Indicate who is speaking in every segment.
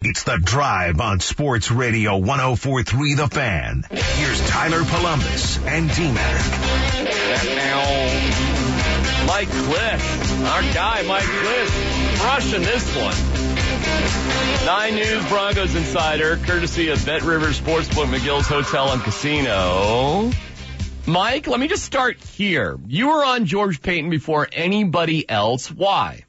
Speaker 1: It's The Drive on Sports Radio 104.3 The Fan. Here's Tyler Columbus and T-Mac.
Speaker 2: Mike Klisch, our guy Mike Klisch, crushing this one. 9 News Broncos Insider, courtesy of Bet Rivers Sportsbook, McGill's Hotel and Casino. Mike, let me just start here. You were on George Paton before anybody else. Why?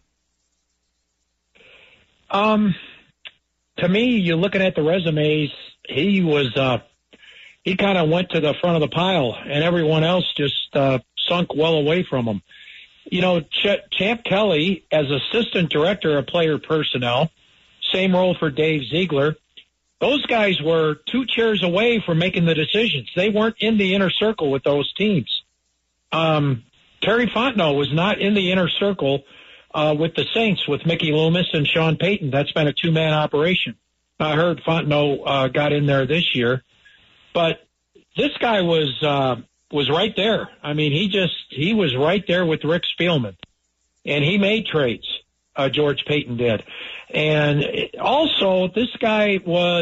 Speaker 3: To me, you're looking at the resumes, he kind of went to the front of the pile, and everyone else just sunk well away from him. You know, Champ Kelly, as assistant director of player personnel, same role for Dave Ziegler, those guys were 2 chairs away from making the decisions. They weren't in the inner circle with those teams. Terry Fontenot was not in the inner circle with the Saints, with Mickey Loomis and Sean Payton. That's been a 2-man operation. I heard Fontenot got in there this year. But this guy was right there. I mean, he was right there with Rick Spielman. And he made trades, George Paton did. And also, this guy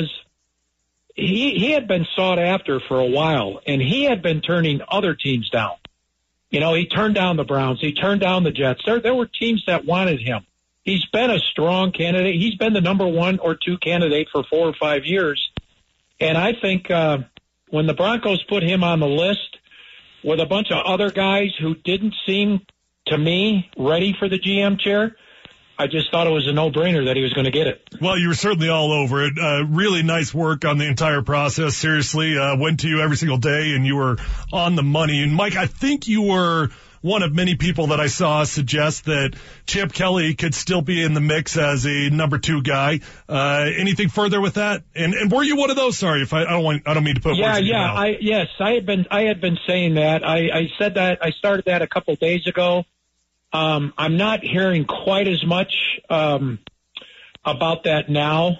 Speaker 3: he had been sought after for a while, and he had been turning other teams down. You know, he turned down the Browns. He turned down the Jets. There were teams that wanted him. He's been a strong candidate. He's been the number 1 or 2 candidate for 4 or 5 years. And I think when the Broncos put him on the list with a bunch of other guys who didn't seem, to me, ready for the GM chair, I just thought it was a no-brainer that he was going to get it.
Speaker 4: Well, you were certainly all over it. Really nice work on the entire process. Seriously, went to you every single day, and you were on the money. And, Mike, I think you were one of many people that I saw suggest that Champ Kelly could still be in the mix as a number 2 guy. Anything further with that? And were you one of those? Sorry, if I don't mean to put words in your mouth.
Speaker 3: Yes, I had been saying that. I said that. I started that a couple days ago. I'm not hearing quite as much about that now.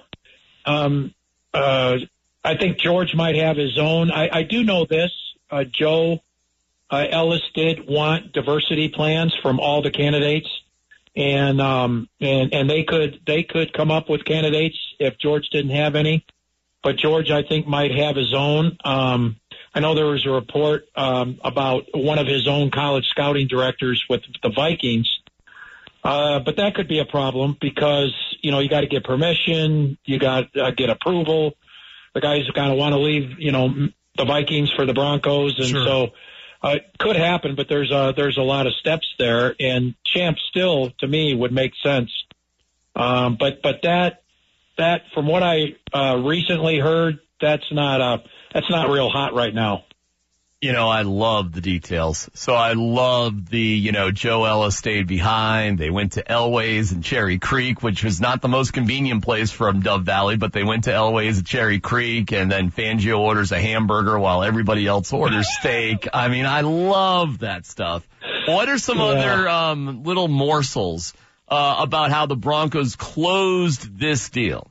Speaker 3: I think George might have his own. I do know this. Joe Ellis did want diversity plans from all the candidates, and they could come up with candidates if George didn't have any. But George, I think, might have his own. I know there was a report about one of his own college scouting directors with the Vikings, but that could be a problem because, you know, you got to get permission, you got to get approval. The guys kind of want to leave, you know, the Vikings for the Broncos, and
Speaker 4: sure.
Speaker 3: So it could happen. But there's a lot of steps there, and Champ still, to me, would make sense. But that from what I recently heard, that's not real hot right now.
Speaker 2: You know, I love the details. So I love the, you know, Joe Ellis stayed behind. They went to Elway's and Cherry Creek, which was not the most convenient place from Dove Valley, but they went to Elway's at Cherry Creek, and then Fangio orders a hamburger while everybody else orders steak. I mean, I love that stuff. What are some other little morsels about how the Broncos closed this deal?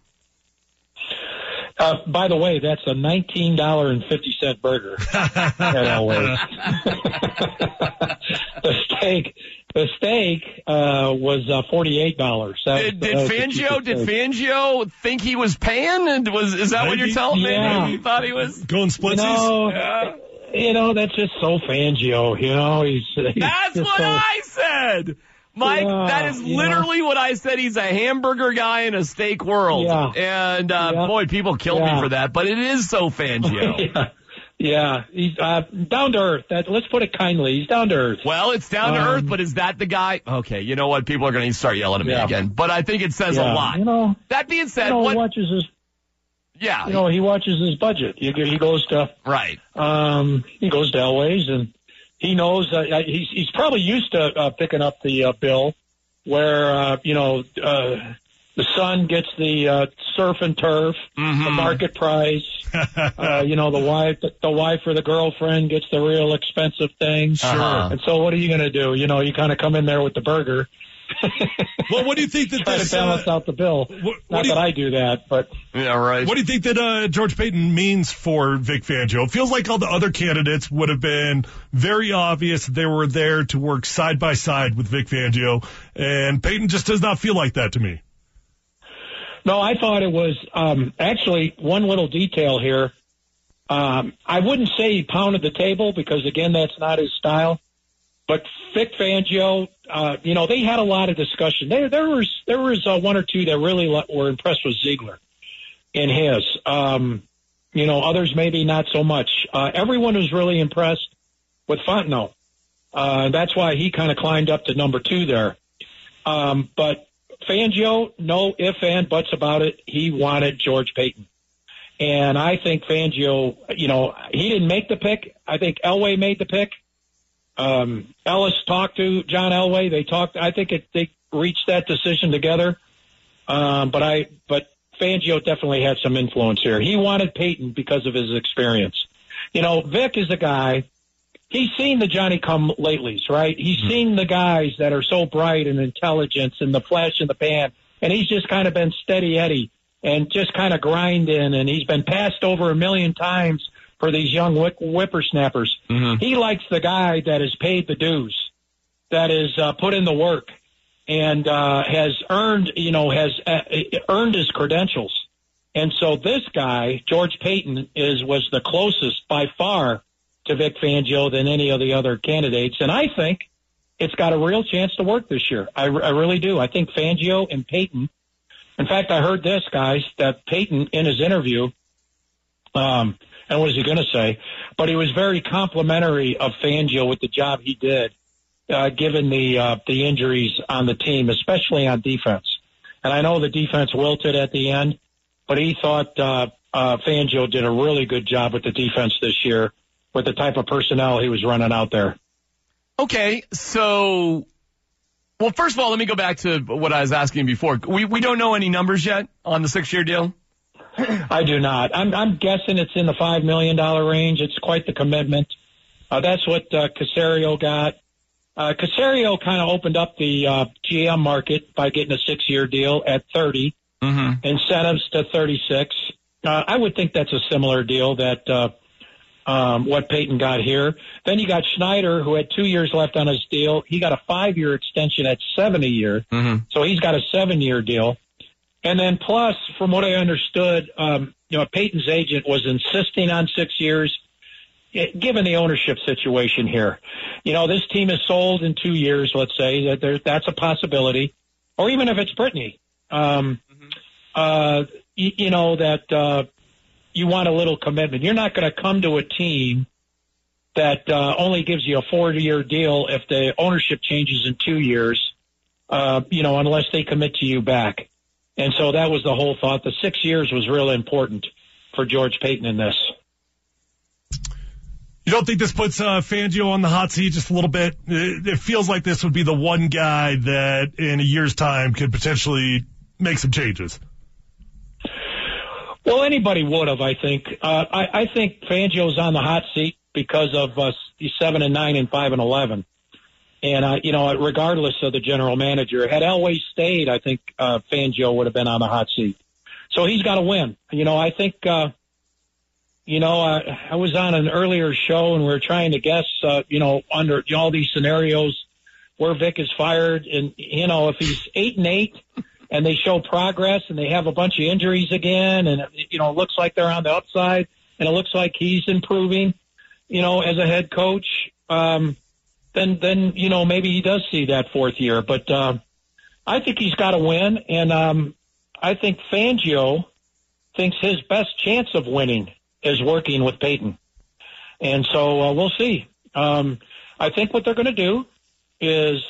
Speaker 3: By the way, that's a $19.50 burger at Elway's. The steak was $48.
Speaker 2: Did Fangio think he was paying? And is that what you're telling me? Maybe he thought he was
Speaker 4: going splitsies.
Speaker 3: You know, that's just so Fangio. You know, he's
Speaker 2: that's what I said. Mike, that is literally what I said. He's a hamburger guy in a steak world. Yeah. And, boy, people kill me for that, but it is so Fangio.
Speaker 3: Yeah. He's down to earth. Let's put it kindly. He's down to earth.
Speaker 2: Well, it's down to earth, but is that the guy? Okay, you know what? People are going to start yelling at me again, but I think it says a lot.
Speaker 3: You know,
Speaker 2: that being said,
Speaker 3: he watches his. Yeah. You know, he watches his budget. He goes to.
Speaker 2: Right.
Speaker 3: He goes to Elway's, and he knows he's probably used to picking up the bill where, the son gets the surf and turf, the market price. The wife or the girlfriend gets the real expensive things.
Speaker 4: Sure.
Speaker 3: And so what are you going to do? You know, you kind of come in there with the burger.
Speaker 4: Well, what do you think that
Speaker 3: try to balance out the bill? Not that I do that, but
Speaker 2: yeah, right.
Speaker 4: What do you think that George Paton means for Vic Fangio? It feels like all the other candidates would have been very obvious they were there to work side by side with Vic Fangio, and Paton just does not feel like that to me.
Speaker 3: No, I thought it was actually one little detail here. I wouldn't say he pounded the table because, again, that's not his style. But Vic Fangio, they had a lot of discussion. There was one or two that really were impressed with Ziegler in his. Others maybe not so much. Everyone was really impressed with Fontenot. That's why he kind of climbed up to number 2 there. But Fangio, no ifs and buts about it. He wanted George Paton. And I think Fangio, he didn't make the pick. I think Elway made the pick. Ellis talked to John Elway. They talked. I think they reached that decision together. But Fangio definitely had some influence here. He wanted Paton because of his experience. Vic is a guy. He's seen the Johnny-come-latelys, right? He's seen the guys that are so bright and intelligent and the flash in the pan, and he's just kind of been steady Eddie and just kind of grinding, and he's been passed over a million times for these young whippersnappers. Mm-hmm. He likes the guy that has paid the dues, that has put in the work, and has earned his credentials. And so this guy, George Paton, was the closest by far to Vic Fangio than any of the other candidates. And I think it's got a real chance to work this year. I really do. I think Fangio and Paton, in fact, I heard this, guys, that Paton in his interview, and what is he going to say? But he was very complimentary of Fangio with the job he did, given the injuries on the team, especially on defense. And I know the defense wilted at the end, but he thought Fangio did a really good job with the defense this year with the type of personnel he was running out there.
Speaker 2: Okay, so, well, first of all, let me go back to what I was asking before. We don't know any numbers yet on the 6-year deal?
Speaker 3: I do not. I'm guessing it's in the $5 million range. It's quite the commitment. That's what Caserio got. Caserio kind of opened up the GM market by getting a 6-year deal at 30, incentives to 36. I would think that's a similar deal that what Paton got here. Then you got Schneider, who had 2 years left on his deal. He got a 5-year extension at $7 a year. Mm-hmm. So he's got a 7-year deal. And then plus, from what I understood, Paton's agent was insisting on 6 years, given the ownership situation here. This team is sold in 2 years, let's say. That's a possibility. Or even if it's Brittany, you want a little commitment. You're not going to come to a team that only gives you a 4-year deal if the ownership changes in 2 years, unless they commit to you back. And so that was the whole thought. The 6 years was really important for George Paton in this.
Speaker 4: You don't think this puts Fangio on the hot seat just a little bit? It feels like this would be the one guy that in a year's time could potentially make some changes.
Speaker 3: Well, anybody would have, I think. I think Fangio's on the hot seat because of 7-9 and 5-11. And, regardless of the general manager, had Elway stayed, I think Fangio would have been on the hot seat. So he's got to win. I think, I was on an earlier show and we were trying to guess, under all these scenarios where Vic is fired. And, if he's 8-8 and they show progress and they have a bunch of injuries again and, it looks like they're on the upside and it looks like he's improving, as a head coach, then maybe he does see that 4th year. But I think he's got to win, and I think Fangio thinks his best chance of winning is working with Paton. And so we'll see. I think what they're going to do is,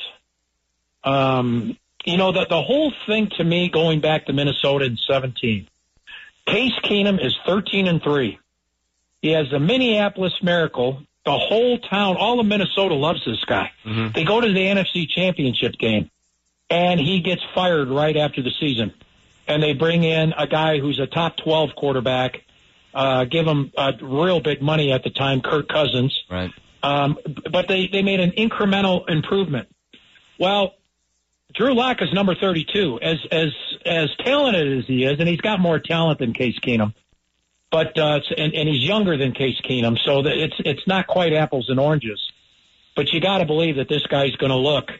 Speaker 3: the whole thing to me going back to Minnesota in 17, Case Keenum is 13-3. He has the Minneapolis Miracle. The whole town, all of Minnesota loves this guy. Mm-hmm. They go to the NFC Championship game, and he gets fired right after the season. And they bring in a guy who's a top 12 quarterback, give him real big money at the time, Kirk Cousins.
Speaker 2: Right.
Speaker 3: But they made an incremental improvement. Well, Drew Lock is number 32. As talented as he is, and he's got more talent than Case Keenum. But and he's younger than Case Keenum, so that it's not quite apples and oranges. But you got to believe that this guy's going to look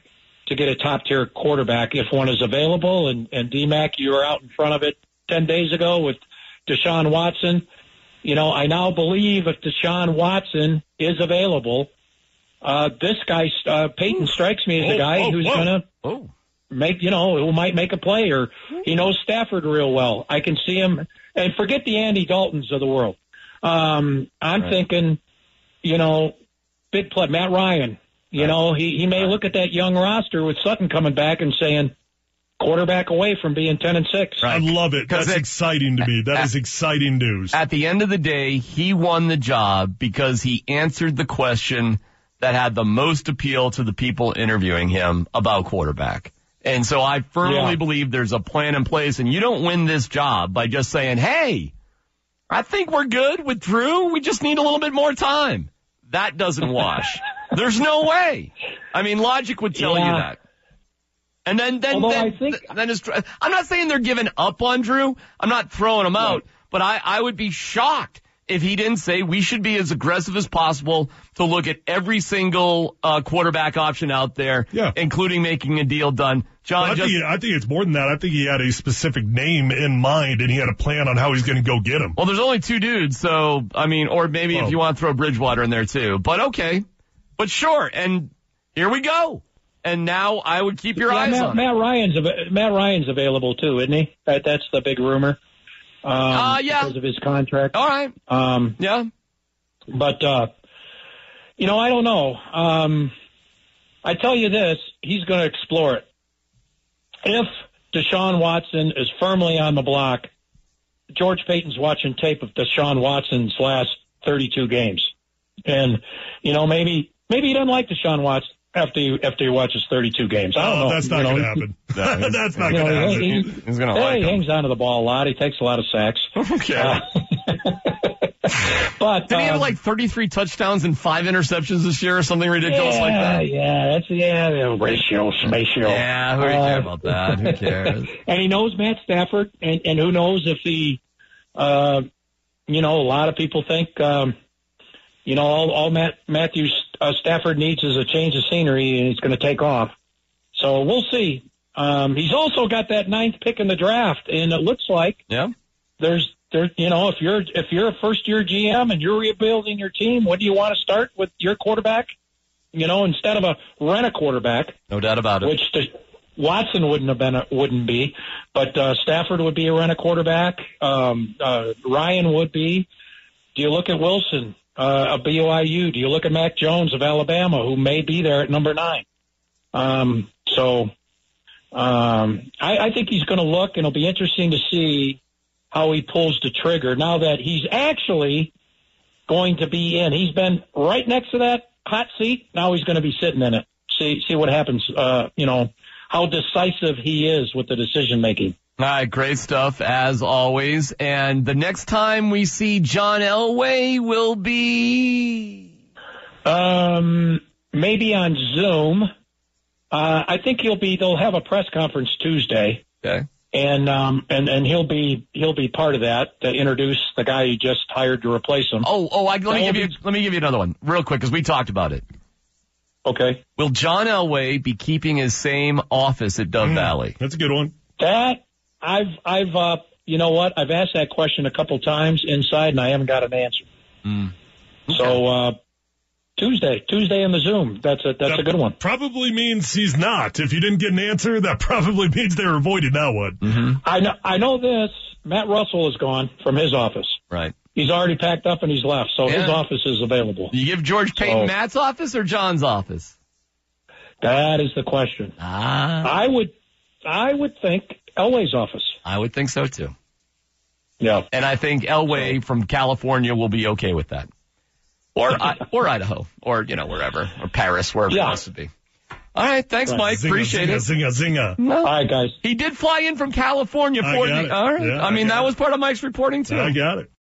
Speaker 3: to get a top-tier quarterback if one is available. And DMAC, you were out in front of it 10 days ago with Deshaun Watson. You know, I now believe if Deshaun Watson is available, this guy, Peyton, strikes me as a guy who's going to make, you know, who might make a play, or he knows Stafford real well. I can see him, and forget the Andy Daltons of the world. I'm thinking, you know, big play, Matt Ryan. You know, he may look at that young roster with Sutton coming back and saying, quarterback away from being 10-6.
Speaker 4: Right. I love it. That's exciting to me. That is exciting news.
Speaker 2: At the end of the day, he won the job because he answered the question that had the most appeal to the people interviewing him about quarterback. And so I firmly believe there's a plan in place, and you don't win this job by just saying, hey, I think we're good with Drew. We just need a little bit more time. That doesn't wash. There's no way. I mean, logic would tell you that. And then I'm not saying they're giving up on Drew. I'm not throwing him out, but I would be shocked if he didn't say we should be as aggressive as possible to look at every single quarterback option out there, including making a deal done. John,
Speaker 4: I think it's more than that. I think he had a specific name in mind, and he had a plan on how he's going to go get him.
Speaker 2: Well, there's only two dudes, so, I mean, or maybe if you want to throw Bridgewater in there too. But okay. But sure, and here we go. And now I would keep your eyes on
Speaker 3: Matt Ryan's available too, isn't he? That's the big rumor. Because of his contract.
Speaker 2: All right.
Speaker 3: But you know, I don't know. I tell you this, he's going to explore it. If Deshaun Watson is firmly on the block, George Payton's watching tape of Deshaun Watson's last 32 games, and you know, maybe he doesn't like Deshaun Watson after he watches 32 games. I don't know.
Speaker 4: That's not going to happen. That's not going to happen.
Speaker 2: He's going to like him.
Speaker 3: He hangs onto the ball a lot. He takes a lot of sacks.
Speaker 2: Okay.
Speaker 3: But
Speaker 2: did he have like 33 touchdowns and 5 interceptions this year or something ridiculous like that?
Speaker 3: Yeah, that's ratio, spatial.
Speaker 2: Yeah, who cares about that? Who cares?
Speaker 3: And he knows Matt Stafford, and who knows if he, you know, a lot of people think, you know, all Matthew Stafford needs is a change of scenery, and he's going to take off. So we'll see. He's also got that 9th pick in the draft, and it looks like there's you know, if you're a first-year GM and you're rebuilding your team, what do you want to start with your quarterback? You know, instead of a rent-a-quarterback.
Speaker 2: No doubt about it.
Speaker 3: Which Watson wouldn't be, but Stafford would be a rent-a-quarterback. Ryan would be. Do you look at Wilson of BYU? Do you look at Mac Jones of Alabama, who may be there at number 9? I think he's going to look, and it'll be interesting to see how he pulls the trigger now that he's actually going to be in. He's been right next to that hot seat. Now he's going to be sitting in it. See what happens, you know, how decisive he is with the decision making.
Speaker 2: All right, great stuff as always. And the next time we see John Elway will be
Speaker 3: maybe on Zoom. I think they'll have a press conference Tuesday.
Speaker 2: Okay.
Speaker 3: And he'll be part of that to introduce the guy you just hired to replace him.
Speaker 2: Let me give you another one real quick because we talked about it.
Speaker 3: Okay.
Speaker 2: Will John Elway be keeping his same office at Dove Valley?
Speaker 4: That's a good one.
Speaker 3: That I've you know what? I've asked that question a couple times inside, and I haven't got an answer. Okay. So Tuesday in the Zoom. That's a good one.
Speaker 4: Probably means he's not. If you didn't get an answer, that probably means they were avoiding that one.
Speaker 2: Mm-hmm.
Speaker 3: I know this. Matt Russell is gone from his office.
Speaker 2: Right.
Speaker 3: He's already packed up and he's left, so his office is available.
Speaker 2: You give George Payton Matt's office or John's office?
Speaker 3: That is the question. I would think Elway's office.
Speaker 2: I would think so too.
Speaker 3: Yeah.
Speaker 2: And I think Elway from California will be okay with that. Or Idaho, or, you know, wherever, or Paris, wherever it wants to be. All right, thanks, Mike. Appreciate it.
Speaker 4: Zinga.
Speaker 3: All right, guys.
Speaker 2: He did fly in from California.
Speaker 4: I got it.
Speaker 2: All right.
Speaker 4: Yeah,
Speaker 2: I mean, that was part of Mike's reporting, too.
Speaker 4: I got it.